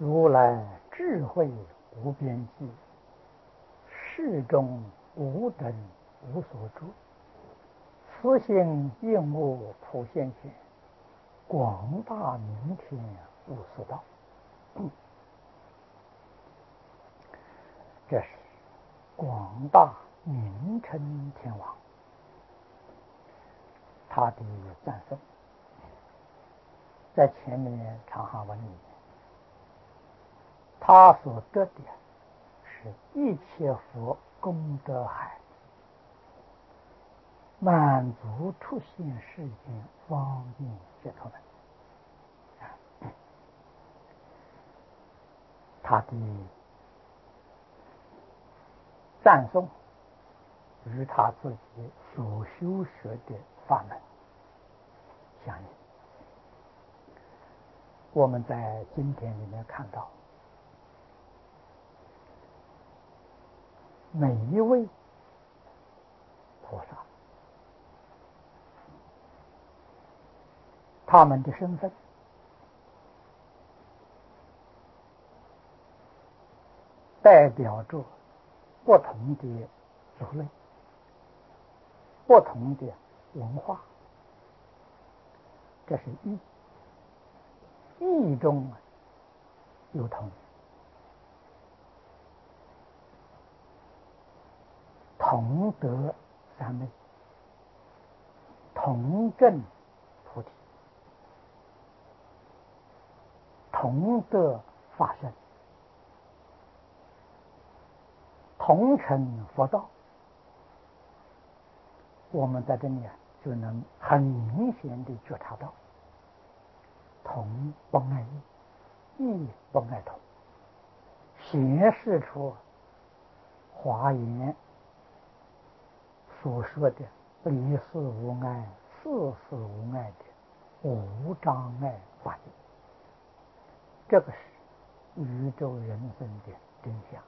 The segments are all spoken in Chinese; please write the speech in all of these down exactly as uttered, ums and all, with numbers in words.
如来智慧无边际，世中无等无所住，慈心应物普现前，广大明天无所道。这是广大名称天王他的赞颂，在前面长行文里面，他所得的是一切佛功德海，满足出现世间方便解脱门。他的赞颂与他自己所修学的法门相应。我们在经典里面看到，每一位菩萨，他们的身份代表着不同的族类、不同的文化，这是义。义中有同，同得三昧，同证菩提，同得法身，同成佛道。我们在这里就能很明显地觉察到，同不爱异，异不爱同，显示出华严所说的离事无碍、事事无碍的无障碍法界。这个是宇宙人生的真相，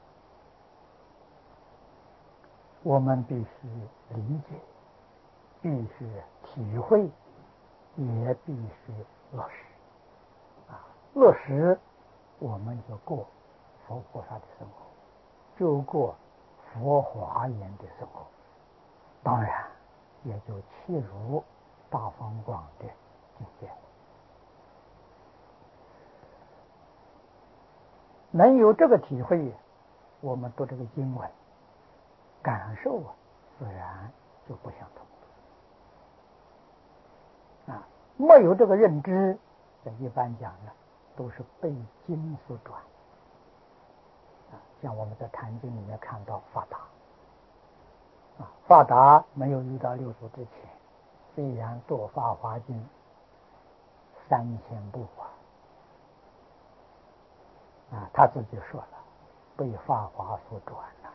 我们必须理解，必须体会，也必须落实。啊，落实，我们就过佛菩萨的生活，就过佛华严的生活，当然也就契入大方广的境界。能有这个体会，我们读这个经文，感受啊，自然就不相同啊。没有这个认知，这一般讲呢，都是被经所转啊。像我们在《坛经》里面看到法达啊，法达没有遇到六祖之前，虽然读《法华经》三千部啊，啊，他自己说了，被法华所转了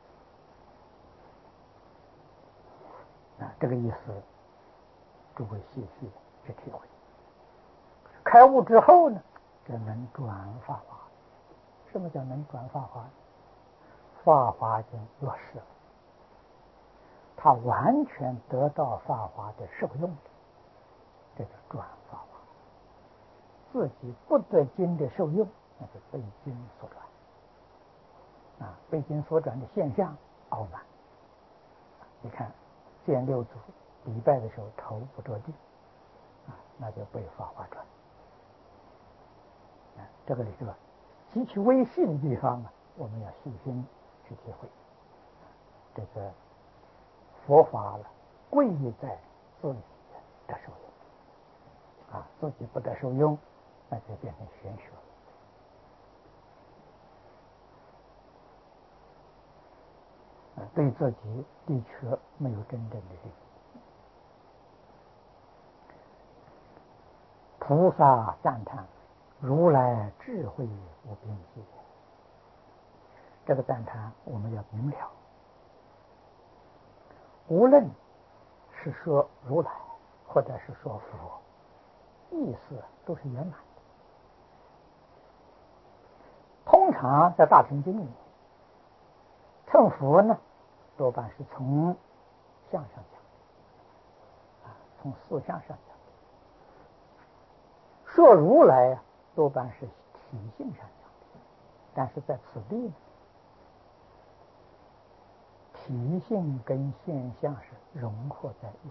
啊，这个意思，诸位细细去体会。开悟之后呢，这能转法华。什么叫能转法华？法华经落实了，他完全得到法华的受用的，这叫转法华。自己不得经的受用，那是被经所转啊，被经所转的现象傲慢。你看见六祖礼拜的时候头不着地啊，那就被法华转啊。这个里头极其微细的地方啊，我们要细心去体会。这个佛法了，贵在自己得受用啊，自己不得受用，那就变成玄学了。啊，对自己的确没有真正的利益。菩萨赞叹如来智慧无边际，这个赞叹我们要明了，无论是说如来或者是说佛，意思都是圆满的。通常在大乘经里面称佛呢，多半是从相上讲啊，从四相上讲；说如来多半是体性上讲但是在此地呢，体性跟现象是融合在一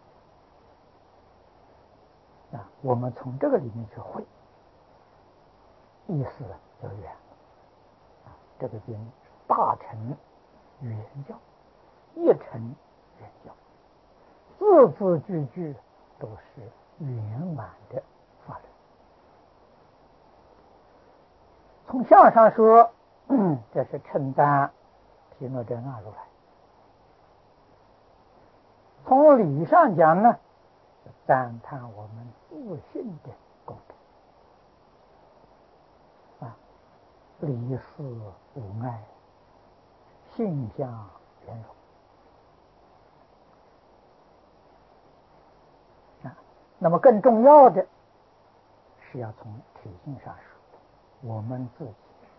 起啊。我们从这个里面去会，意思就远了啊。这个经大乘圆教，一乘圆教，字字句句都是圆满的法轮。从相上说，这是称赞毗卢遮那如来；从理上讲呢，赞叹我们自信的功德啊，理事无碍，性相圆融啊。那么更重要的是要从体性上说，我们自己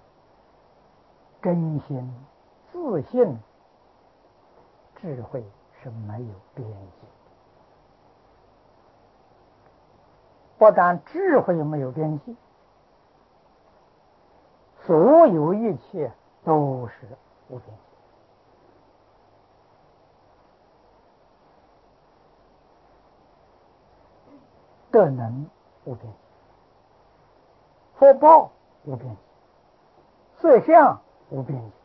真心自信，智慧是没有边际。不但智慧没有边际，所有一切都是无边际。德能无边际，福报无边际，色相无边际，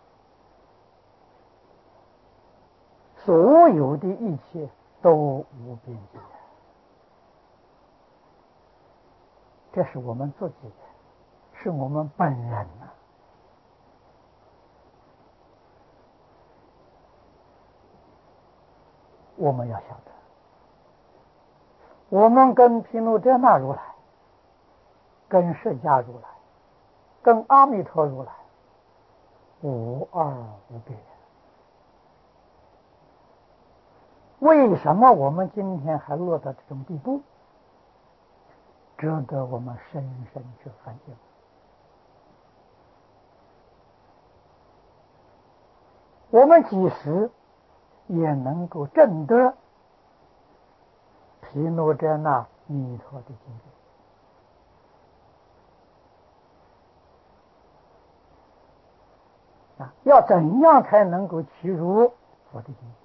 所有的一切都无边际。这是我们自己的，是我们本人啊。我们要晓得，我们跟毗卢遮那如来，跟释迦如来，跟阿弥陀如来无二无别。为什么我们今天还落到这种地步？值得我们深深去反省。我们几时也能够证得毗卢遮那弥陀的境界啊？要怎样才能够契入佛的境界？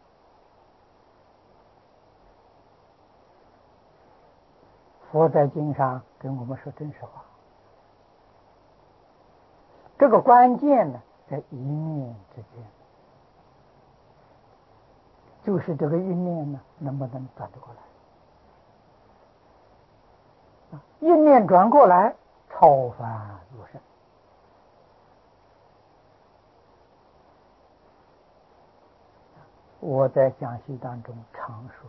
佛在经上跟我们说真实话，这个关键呢，在一念之间，就是这个一念呢，能不能转得过来？一念转过来，超凡入圣。我在讲习当中常说，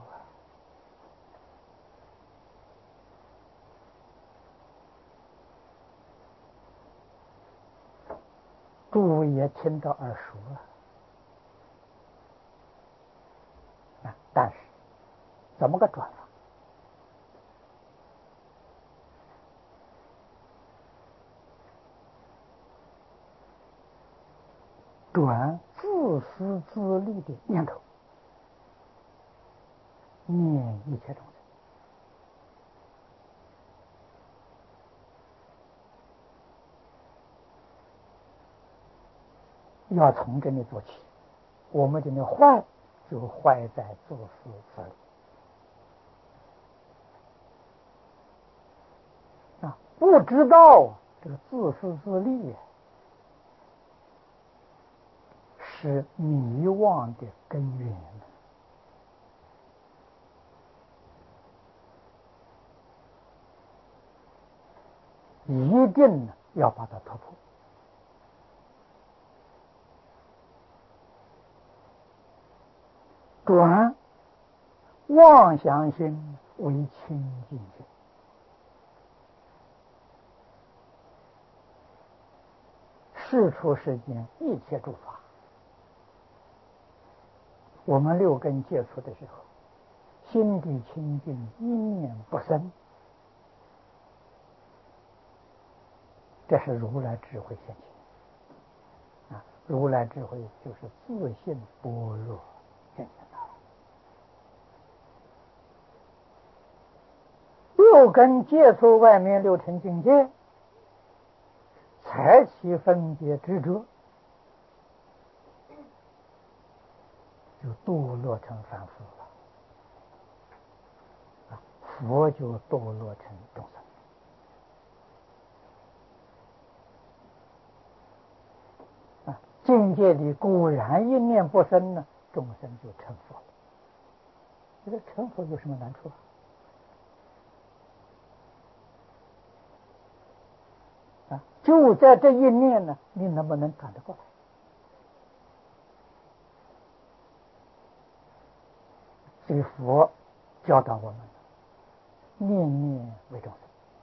诸位也听到耳熟了啊，但是怎么个转法？转自私自利的念头，念一切众生，要从这里做起。我们这里坏，就坏在自私自利啊！不知道这个自私自利是迷妄的根源，一定要把它突破。转妄想心为清净心，世出世间一切诸法，我们六根接触的时候，心地清净，一念不生，这是如来智慧现前啊！如来智慧就是自信般若现前的。六根接触外面六尘境界，才开启分别执着，就堕落成凡夫了，啊，佛就堕落成众生。啊，境界里果然一念不生呢，众生就成佛了。这个成佛有什么难处啊？啊，就在这一念呢，你能不能转得过来？所以佛教导我们，念念为众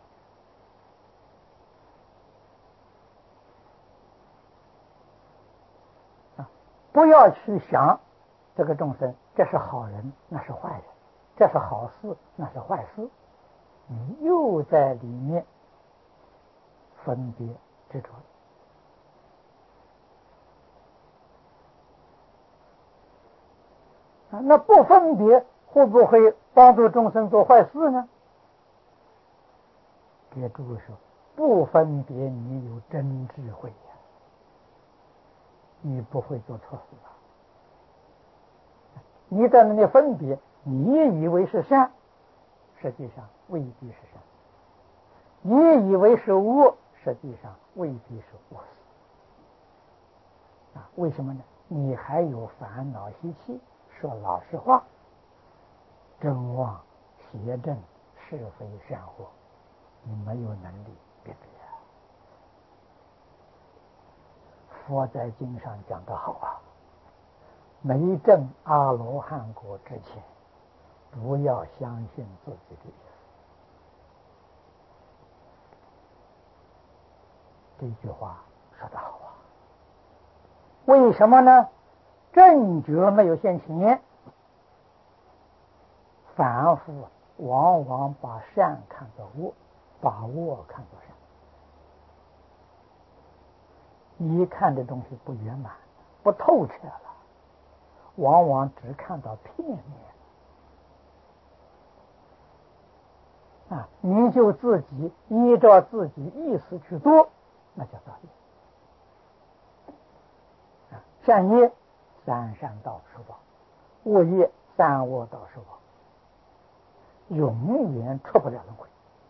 生。啊，不要去想这个众生，这是好人，那是坏人，这是好事，那是坏事，你又在里面分别执着。啊，那不分别会不会帮助众生做坏事呢？给诸位说，不分别你有真智慧呀，你不会做错事吧？你在那里分别，你以为是善，实际上未必是善；你以为是恶，实际上未必是恶事。啊，为什么呢？你还有烦恼习气，说老实话，真妄邪正是非善恶，你没有能力辨别。佛在经上讲得好啊，没证阿罗汉果之前，不要相信自己的意思。这句话说得好啊。为什么呢？正觉没有现前，凡夫往往把善看作恶，把恶看作善。一看这东西不圆满，不透彻了，往往只看到片面啊，你就自己依照自己意思去做，那叫造业。啊，善业三善道受报，恶业三恶道受报，永远出不了轮回。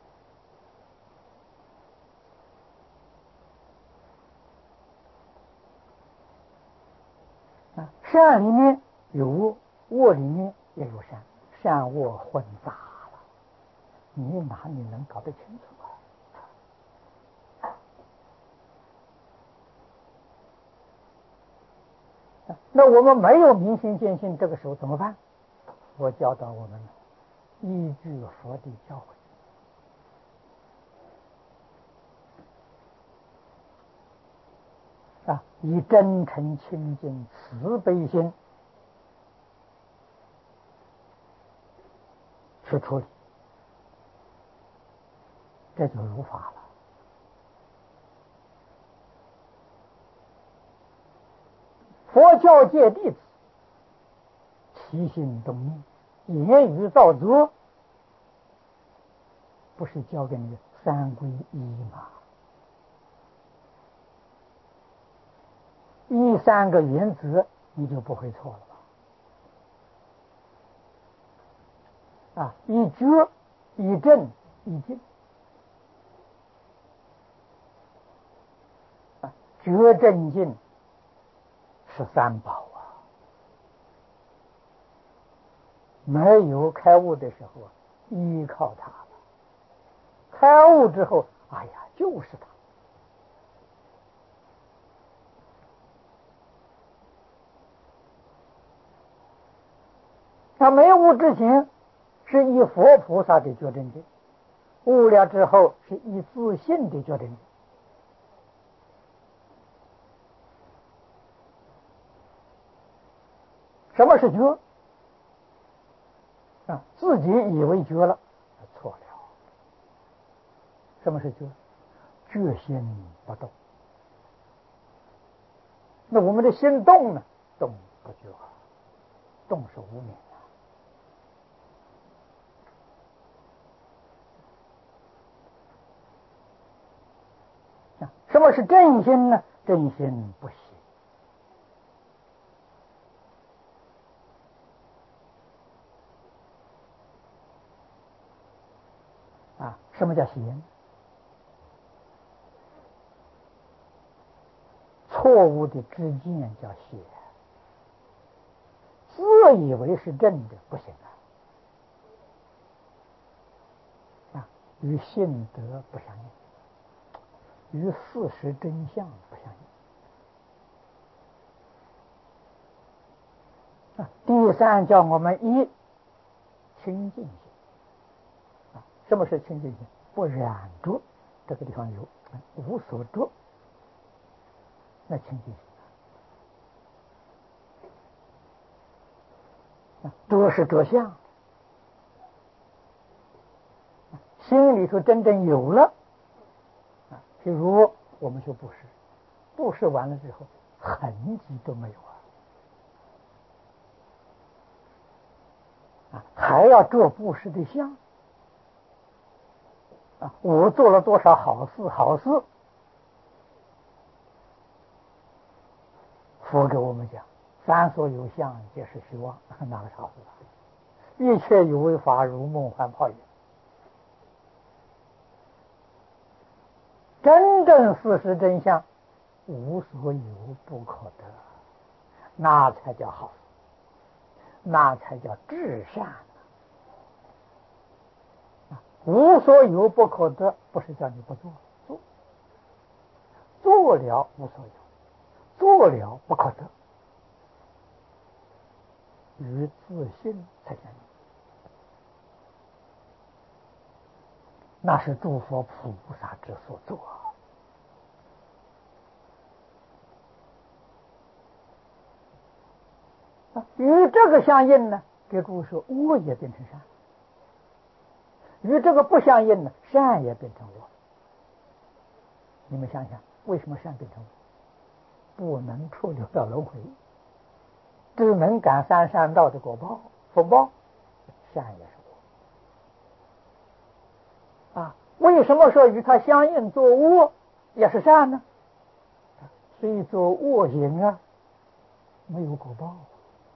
啊，善里面有恶，恶里面也有善，善恶混杂了，你哪里能搞得清楚啊？那我们没有明心见性，这个时候怎么办？我教导我们依据佛的教诲啊，以真诚清净慈悲心去处理，这就如法了。佛教界弟子起心动念，言语造作，不是教给你三归一吗？一三个原则，你就不会错了吧？啊，一觉一正一静啊，觉正静是三宝啊。没有开悟的时候依靠它了，开悟之后，哎呀，就是它。他没悟之前是以佛菩萨的觉正境，悟了之后是以自信的觉正境。什么是觉啊？自己以为觉了，错了。什么是觉？觉心不动。那我们的心动呢？动不觉，动是无明啊。 什么是正心呢？正心不邪。啊，什么叫邪？错误的知见叫邪，自以为是正的不行啊！啊，与性德不相应，与事实真相不相应。啊，第三叫我们一清净心。啊，什么是清净心？不染着，这个地方有无所着，那清净心。着是着相，心里头真正有了啊。譬如我们说布施，布施完了之后，痕迹都没有啊，啊，还要做布施的相啊。我做了多少好事，好事，佛给我们讲，凡所有相，皆是虚妄，哪个好事啊？一切有为法，如梦幻泡影。真正事实真相，无所有不可得，那才叫好事，那才叫至善。无所有不可得，不是叫你不做，做做了无所有，做了不可得，与自信才相应。那是诸佛菩萨之所作。啊，与这个相应呢，给诸位说，恶也变成善；与这个不相应呢，善也变成恶。你们想想，为什么善变成恶？不能出六道轮回，只能感三善道的果报福报，善也是恶啊。为什么说与它相应做恶也是善呢？虽做恶行啊，没有果报，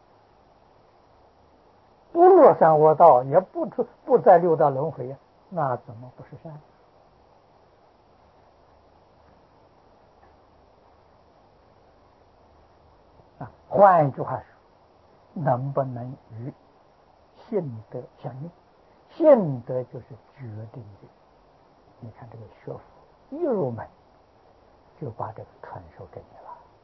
不落三恶道，也不出不在六道轮回啊，那怎么不是善？啊，换一句话说，能不能与性德相应？性德就是决定的。你看这个学佛一入门，就把这个传授给你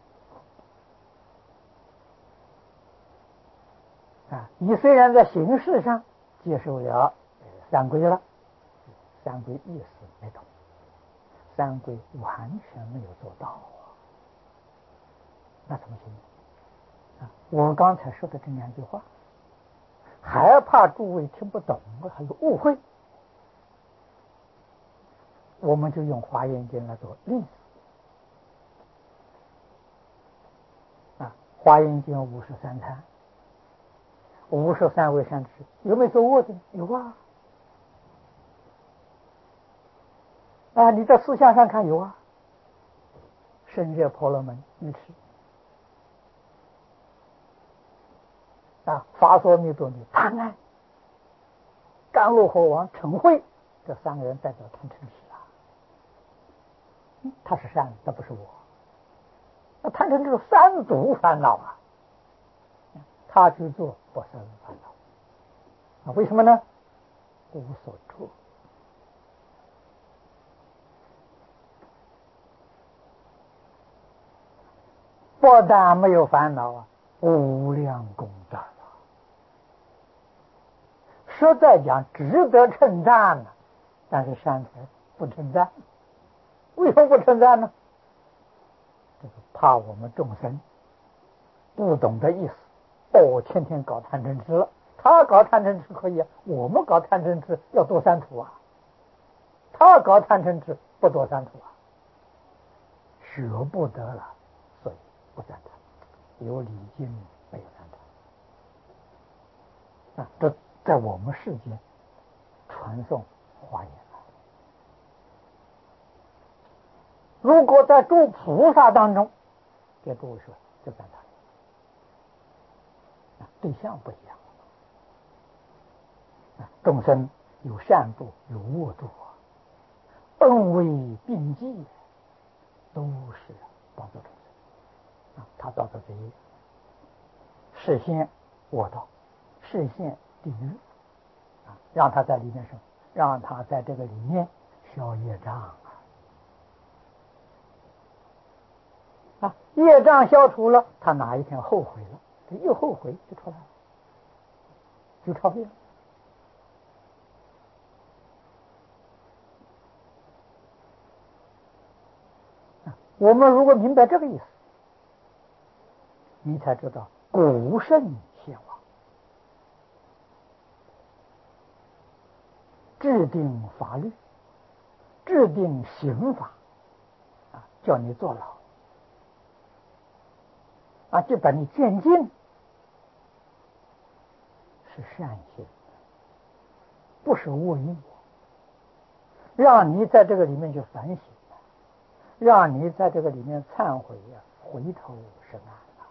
了。啊，你虽然在形式上接受了三规了，三规意思没懂，三规完全没有做到啊，那怎么行？啊，我刚才说的这两句话，害怕诸位听不懂，还有误会，我们就用华严经来做例子。啊，华严经五十三参，五十三位善知识，有没有做恶的？有啊。啊，你在思想上看有啊。深热婆罗门愚痴啊，法说密多尼贪爱，甘露火王嗔恚，这三个人代表贪嗔痴啊。他是善的，他不是我。那贪嗔痴三毒烦恼啊，他去做不生烦恼啊？为什么呢？无所着。不但没有烦恼啊，无量功德了。实在讲，值得称赞呢，但是善财不称赞。为什么不称赞呢？这个怕我们众生不懂得意思，哦，天天搞贪嗔痴了。他搞贪嗔痴可以啊，我们搞贪嗔痴要堕三途啊。他搞贪嗔痴不堕三途啊，学不得了，所以不赞叹。有礼敬没有赞叹啊，这在我们世间传颂华严如果在诸菩萨当中，给诸位说，就在哪里？对象不一样。众生有善度，有恶度啊，恩威并济，都是帮助众生啊。他造作这一视现恶道，视现地狱啊，让他在里面生，让他在这个里面消业障啊。啊，业障消除了，他哪一天后悔了，他一后悔就出来了，就超越了。我们如果明白这个意思，你才知道古圣先王制定法律，制定刑法啊，叫你坐牢啊，就把你监禁，是善心，不是恶意，让你在这个里面去反省，让你在这个里面忏悔呀、啊，回头是岸了。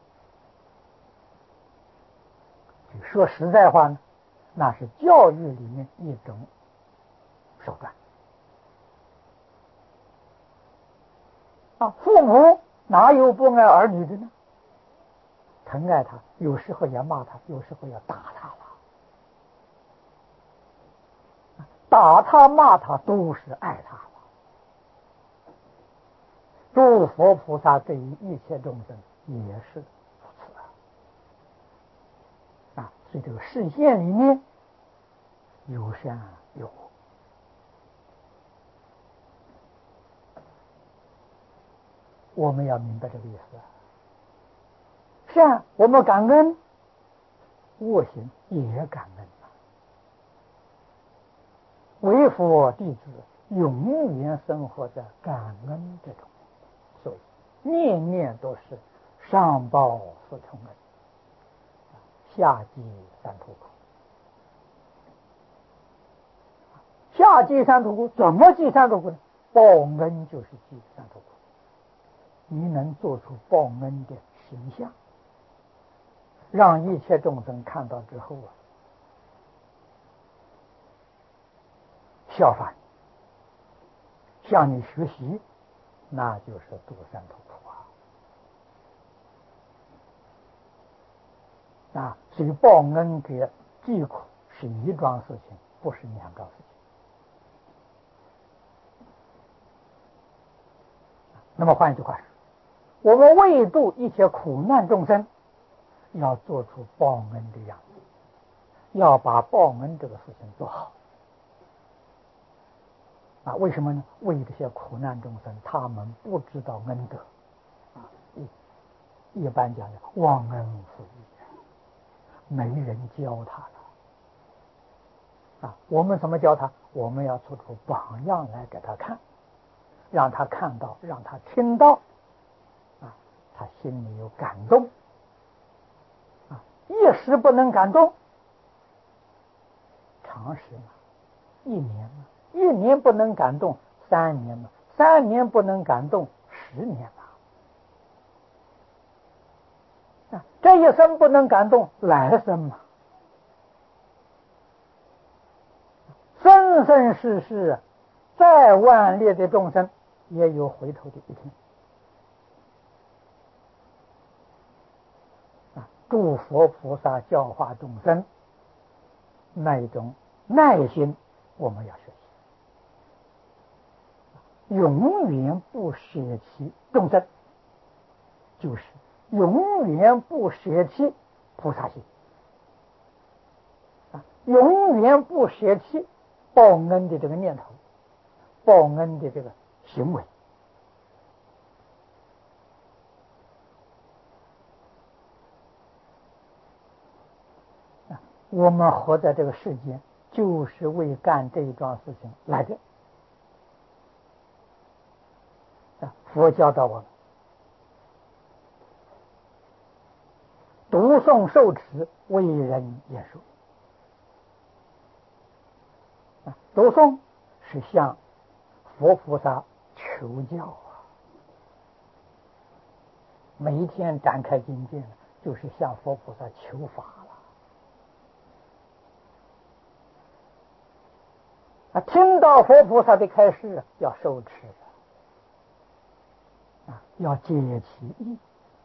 就说实在话呢，那是教育里面一种手段啊。父母哪有不爱儿女的呢？疼爱他，有时候要骂他，有时候要打他了。打他骂他都是爱他了。诸佛菩萨对于一切众生也是如此啊！啊，所以这个视线里面有善有恶。我们要明白这个意思啊。善我们感恩，恶行也感恩啊。为佛弟子永远生活在感恩这种，所以念念都是上报四重恩，下济三途苦。下济三途苦怎么济三途苦呢？报恩就是济三途苦。你能做出报恩的形象，让一切众生看到之后啊，效法你，向你学习，那就是度三途苦啊！啊，所以报恩给济苦是一桩事情，不是两桩事情。那么换一句话说，我们为度一切苦难众生，要做出报恩的样子，要把报恩这个事情做好啊！为什么呢？为这些苦难众生，他们不知道恩德啊，一一般讲的忘恩负义，没人教他了啊！我们怎么教他？我们要做出榜样来给他看，让他看到，让他听到啊，他心里有感动啊！一时不能感动，长时嘛，一年嘛，一年不能感动，三年嘛，三年不能感动，十年嘛，啊，这一生不能感动，来生嘛，生生世世，再万劣的众生也有回头的一天啊！诸佛菩萨教化众生那一种耐心，我们要学习，永远不舍弃众生，就是永远不舍弃菩萨心啊，永远不舍弃报恩的这个念头，报恩的这个行为啊。我们活在这个世间，就是为干这一桩事情来的啊。佛教导我们读诵受持，为人言说啊。读诵是向佛菩萨求教啊，每一天展开境界，就是向佛菩萨求法了啊！听到佛菩萨的开示，要受持啊，要解其意，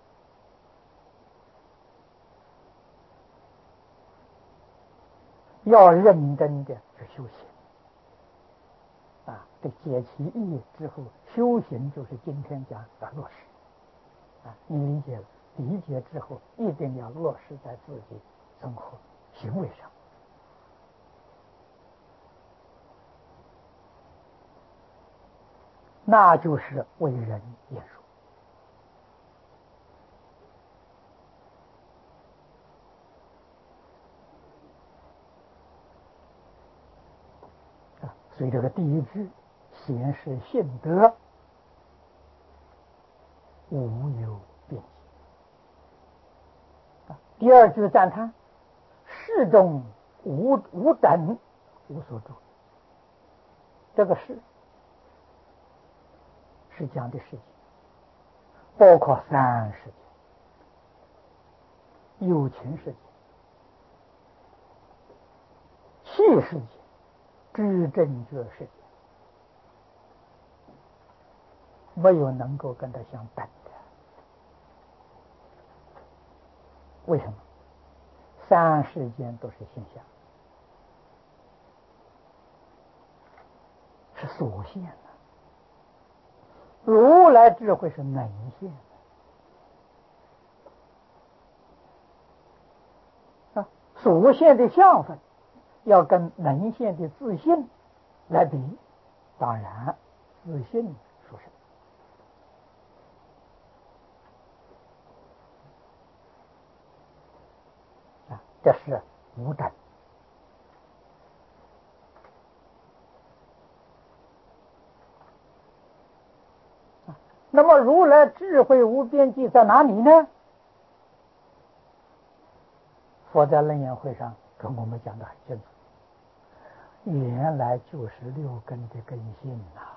要认真的去修行啊！这解其意之后，修行就是今天讲要落实啊！你理解了，理解之后一定要落实在自己生活行为上，那就是为人言说。所以这个第一句显示信德无有边际，第二句赞叹事中无无等无所住。这个事是讲的事情，包括三世界、有情世界、气世界、知正觉世界，没有能够跟他相等的。为什么？三世间都是现象，是所现的。如来智慧是能现的啊，所现的相分要跟能现的自信来比，当然自信殊胜啊，这是无等。那么如来智慧无边际在哪里呢？佛在楞严会上跟我们讲的很清楚，原来就是六根的根性呐、啊，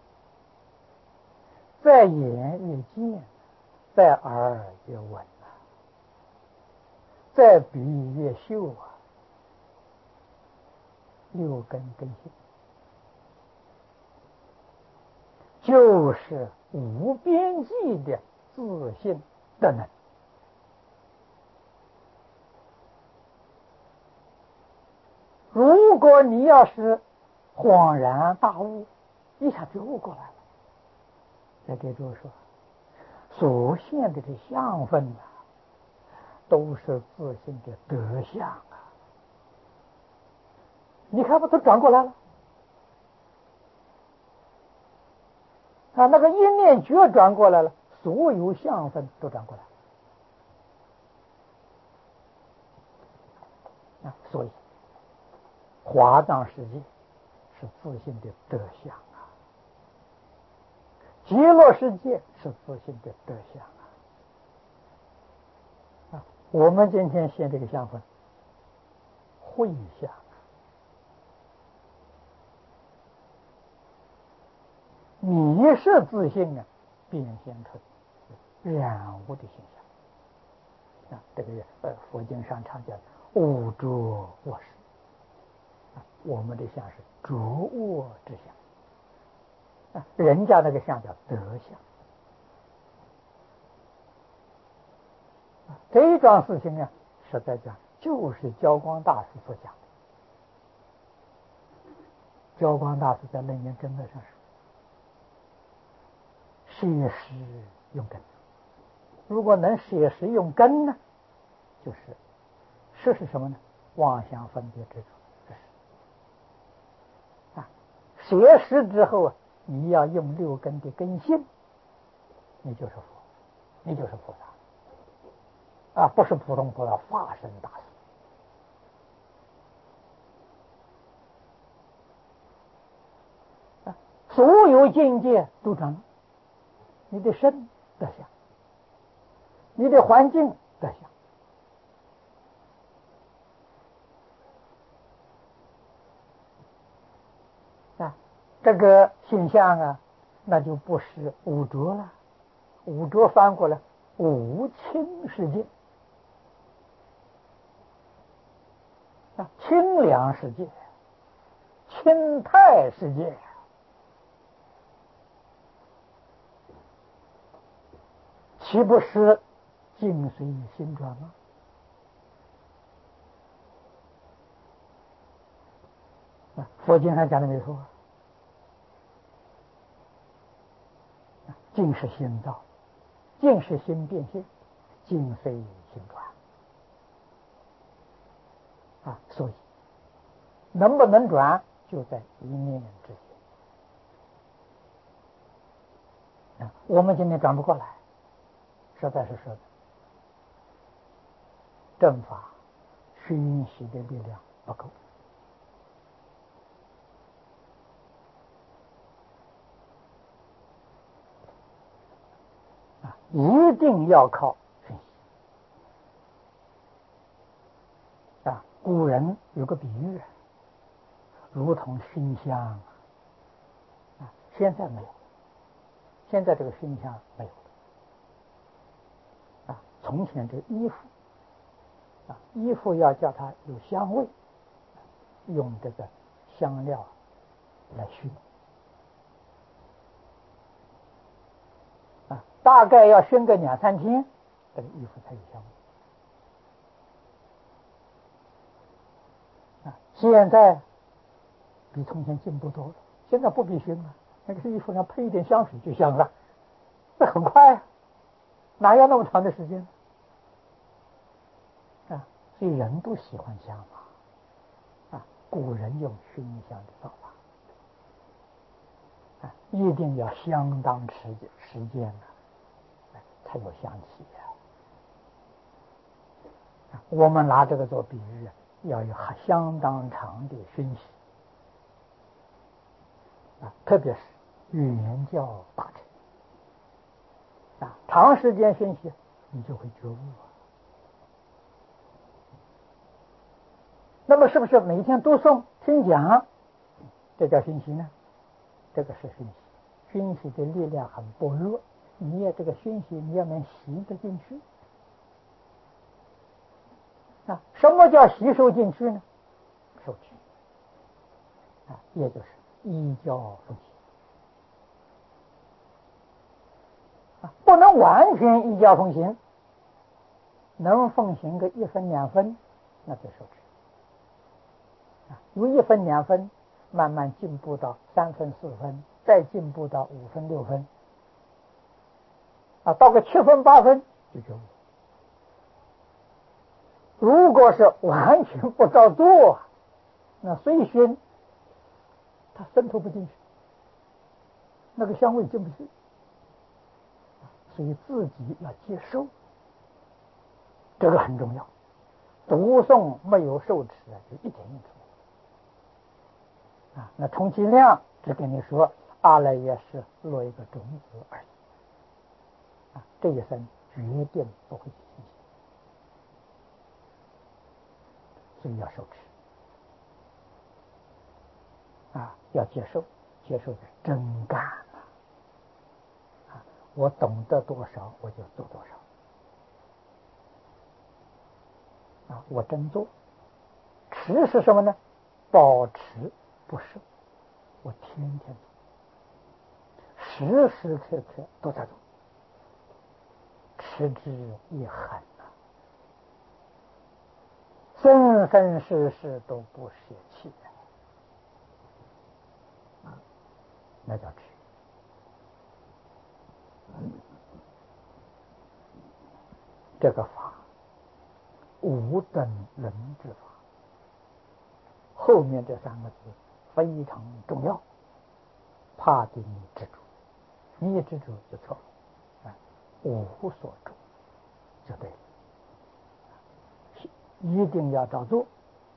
在眼越见，在耳越闻啊，在鼻越嗅啊，六根根性就是无边际的自信的能。如果你要是恍然大悟，一下就悟过来了，再给诸位说，所现的这相分啊，都是自信的德相啊。你看不都转过来了啊？那个一念觉转过来了，所有相分都转过来了啊。所以华藏世界是自信的德相啊，极乐世界是自信的德相啊。啊，我们今天现这个相分慧相，你是自信啊，变现出染污的现象啊。这个呃，佛经上常讲污浊卧识啊，我们的相是浊恶之相啊，人家那个相叫德相啊。这一桩事情呢，实在讲就是教光大师所讲的。教光大师在《楞严真论》上说，摄实用根。如果能摄实用根呢，就是摄是什么呢？妄想分别执着，这是啊。摄实之后啊，你要用六根的根性，你就是佛，你就是菩萨啊，不是普通菩萨，化身大士啊。所有境界都成了，你的身得相，你的环境得相啊，这个形象啊， 那就不是五浊了。五浊翻过来，五清世界啊，清凉世界、清泰世界，岂不是境随心转吗？啊，佛经上讲的没错，境是心造，境是心变现，境随心转啊，所以能不能转，就在一念之间啊。我们今天转不过来，实在是说的，正法熏习的力量不够啊，一定要靠熏习啊。古人有个比喻，如同熏香啊，现在没有，现在这个熏香没有了啊。从前这衣服啊，衣服要叫它有香味，用这个香料来熏啊，大概要熏个两三天，这个衣服才有香味啊。现在比从前进步多了，现在不必熏了，那个衣服上配一点香水就香了，这很快啊，哪要那么长的时间啊？所以人都喜欢香嘛啊，古人用熏香的方法啊，一定要相当持时间呢、啊，才有香气呀、啊。我们拿这个做比喻，要有相当长的熏习啊，特别是圆教大乘啊，长时间熏习，你就会觉悟啊。那么是不是每天读诵听讲，这叫熏习呢？这个是熏习，熏习的力量很薄弱，你也这个熏习你要能吸得进去啊。什么叫吸收进去呢？受持啊，也就是依教奉行啊，不能完全依教奉行，能奉行个一分两分，那就受持啊，由一分两分慢慢进步到三分四分，再进步到五分六分啊，到个七分八分就觉悟。如果是完全不照做，那虽熏它渗透不进去，那个香味进不去，所以自己要接受，这个很重要。读诵没有受持就一点用处没有啊。那充其量只跟你说阿赖耶识落一个种子而已啊，这一生决定不会去进行，所以要受持啊，要接受，接受的真干啊，我懂得多少我就做多少啊，我真做。持是什么呢？保持不舍，我天天做，时时刻刻都在做，持之以恒啊，生生世世都不舍弃啊，那叫持。这个法无等人之法，后面这三个字非常重要，怕给你执着，你一执着就错了啊，无所着就对了，一定要照做。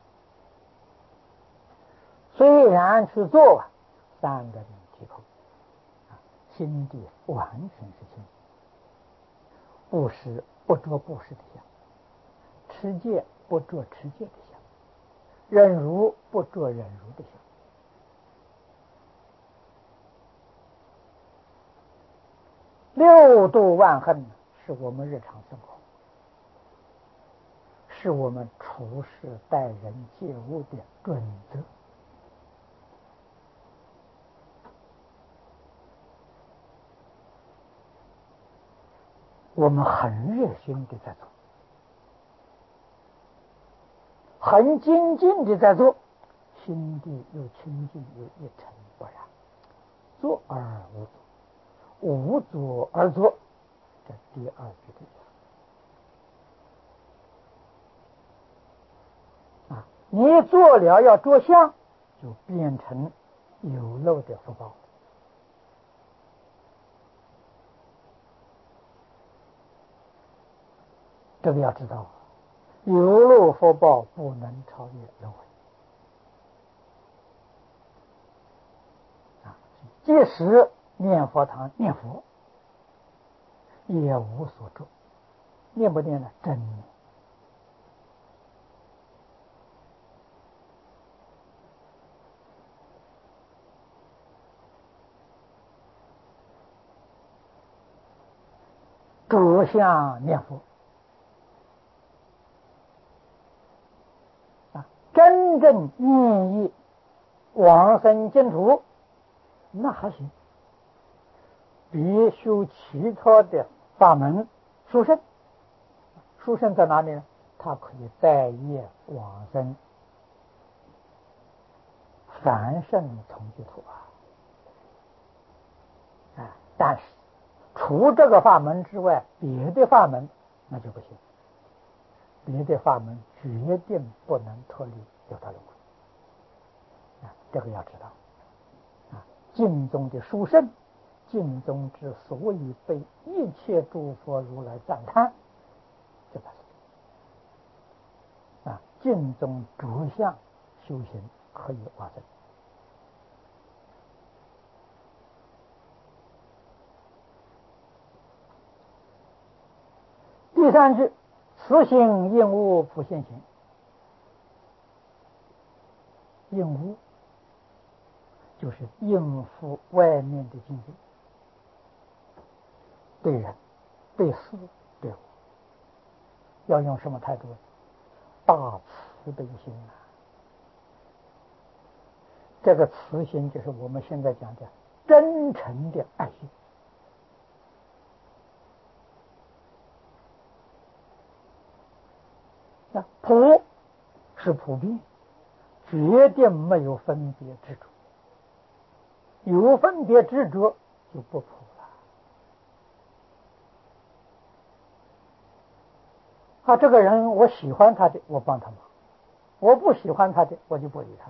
虽然去做啊，三个人提口啊，心地完全是清净，布施不着布施的相，持戒不着持戒的相，忍辱不着忍辱的相六度万恨是我们日常生活，是我们处事待人接物的准则。我们很热心的在做，很精进的在做，心地又清净又一尘不染，做而无作，无作而作，这第二句的意思啊。你做了要着相，就变成有漏的福报。这个要知道，有漏福报不能超越轮回啊！即使念佛堂念佛，也无所着，念不念呢？真念。着相念佛啊，真正愿意往生净土，那还行，比修其他的法门殊胜。殊胜在哪里呢？他可以带业往生凡圣同居土啊！啊，但是除这个法门之外，别的法门那就不行。别的法门决定不能脱离六道轮回啊，这个要知道啊。净宗的殊胜，净宗之所以被一切诸佛如来赞叹，就在这啊。净宗着相修行可以往生。第三句，此行应物普现行。应物就是应付外面的境界，对人、对事、对物，要用什么态度？大慈悲心啊！这个慈心就是我们现在讲的真诚的爱心。那普是普遍，决定没有分别执着，有分别执着就不普了啊。这个人我喜欢他的，我帮他忙；我不喜欢他的，我就不理他，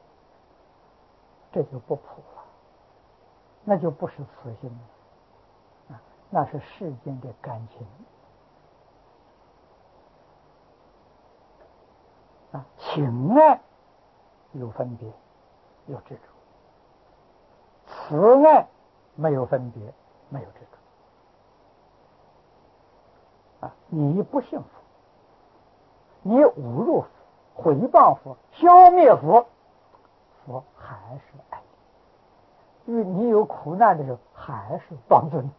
这就不普了，那就不是慈心了啊，那是世间的感情啊。情爱有分别，有执着；慈爱没有分别，没有执着啊。你不幸福，你侮辱佛、毁谤佛、消灭佛，佛还是爱你，因为你有苦难的时候还是帮助你。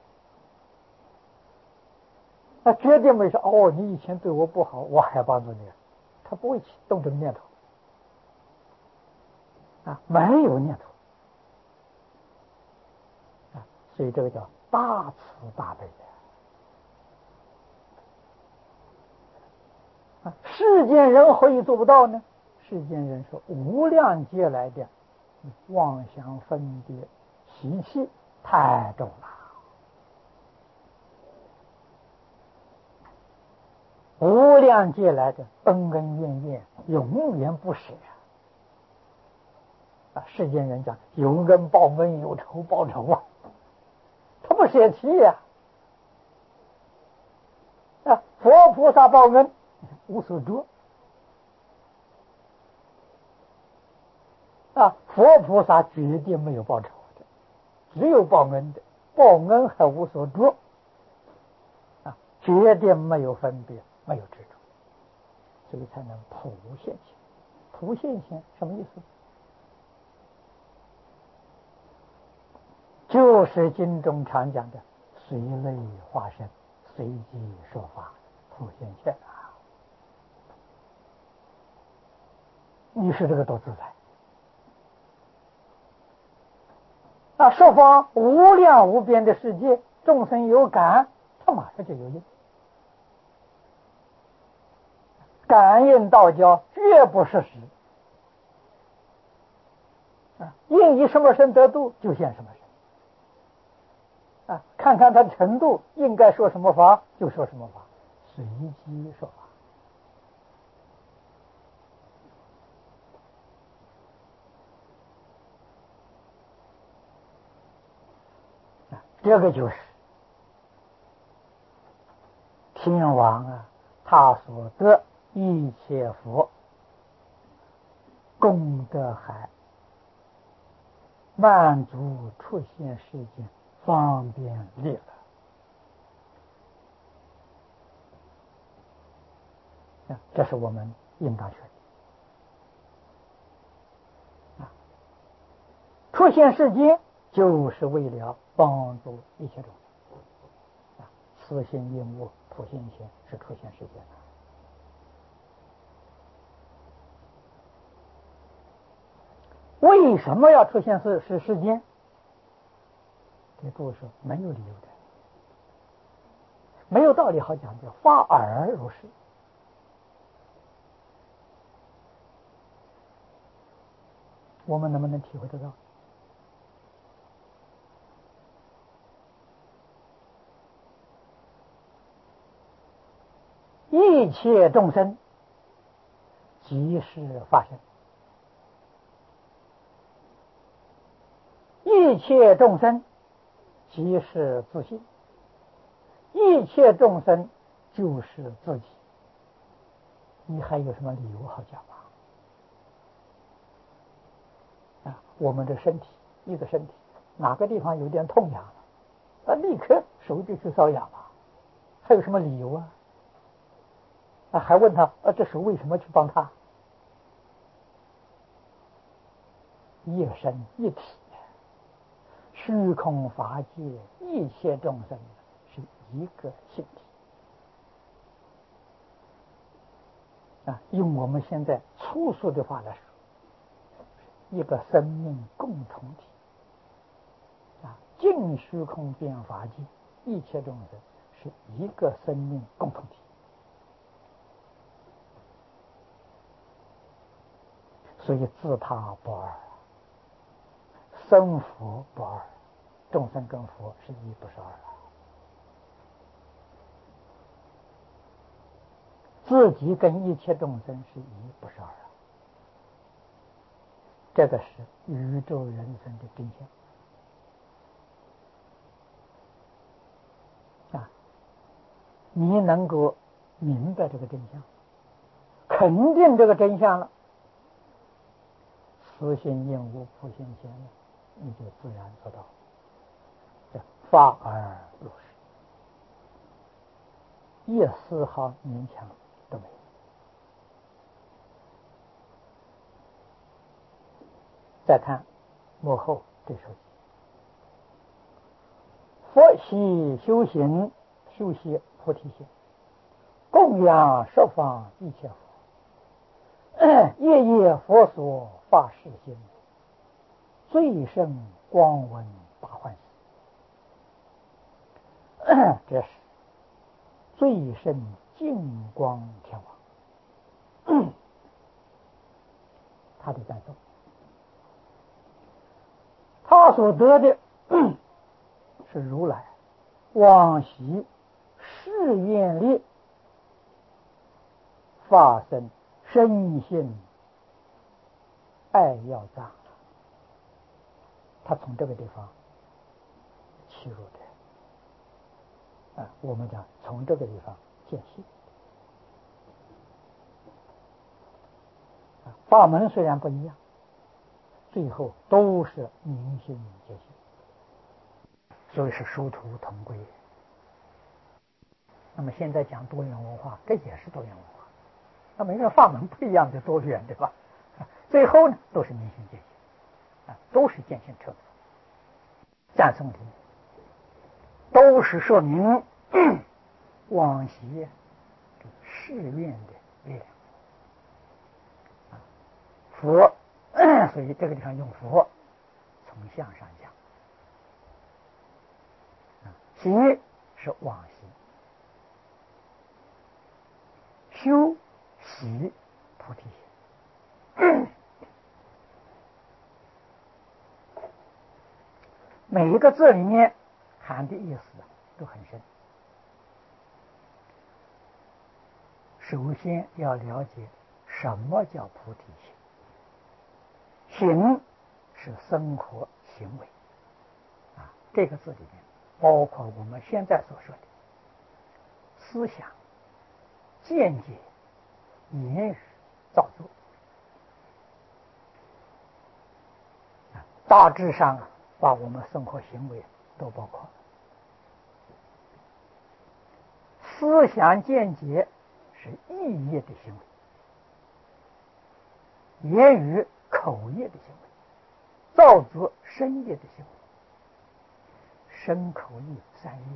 那绝对没说哦，你以前对我不好，我还帮助你，他不会动这个念头啊，没有念头啊，所以这个叫大慈大悲的啊。世间人何以做不到呢？世间人是无量劫来的妄想分别习气太重了，无量劫来的恩恩怨怨永远不舍啊！世间人讲有恩报恩，有仇报仇啊，他不舍弃呀！啊，佛菩萨报恩无所着啊，佛菩萨决定没有报仇的，只有报恩的，报恩还无所着啊，决定没有分别，没有执着，所以才能普现行。普现行什么意思？就是经中常讲的随随类化身，随机说法，普现前啊！你是这个多自在啊！十方无量无边的世界，众生有感，他马上就有应。感应道交绝不是实啊！应以什么身得度，就现什么身啊！看看他的程度，应该说什么法就说什么法，随机说法啊！这个就是天王啊，他所得一切佛功德海，满足出现世间方便利乐啊！这是我们应当学的啊！出现世间就是为了帮助一切众生啊！慈心应物普现前是出现世间的。为什么要出现世是世间？这不是没有理由的，没有道理好讲的，发而如是。我们能不能体会得到？一切众生即是发生，一切众生即是自信，一切众生就是自己，你还有什么理由好讲吗？啊，我们的身体，一个身体哪个地方有点痛痒了，啊，立刻手就去搔痒嘛，还有什么理由啊？啊，还问他，啊，这手为什么去帮他？一身一体，虚空法界一切众生是一个性体啊，用我们现在粗俗的话来说，一个生命共同体啊，尽虚空遍法界一切众生是一个生命共同体，所以自他不二，生佛不二，众生跟佛是一不是二啊。自己跟一切众生是一不是二啊，这个是宇宙人生的真相啊！你能够明白这个真相，肯定这个真相了，慈心应物普现前了，你就自然做到这发而如是，一丝毫勉强都没有。再看幕后这首偈，佛系修行，修习菩提心，供养十方一切佛，夜夜佛所发誓心，最胜光闻大欢喜。这是最胜净光天王他的赞颂，他所得的是如来往昔誓愿力发生深信爱要藏，他从这个地方切入的啊，我们讲从这个地方见性啊，法门虽然不一样，最后都是明心见性，所以是殊途同归。那么现在讲多元文化，这也是多元文化，那每个法门不一样就多元，对吧？最后呢，都是明心见性啊，都是见性成佛。赞颂里都是说明往昔誓愿的力量。佛，所以这个地方用佛，从相上讲，习是往昔，修习菩提心。每一个字里面含的意思都很深。首先要了解什么叫菩提心。行是生活行为啊，这个字里面包括我们现在所说的思想、见解、言语、造作啊，大致上把我们生活行为都包括。思想见解是意业的行为，言语口业的行为，造作身业的行为，身口意三业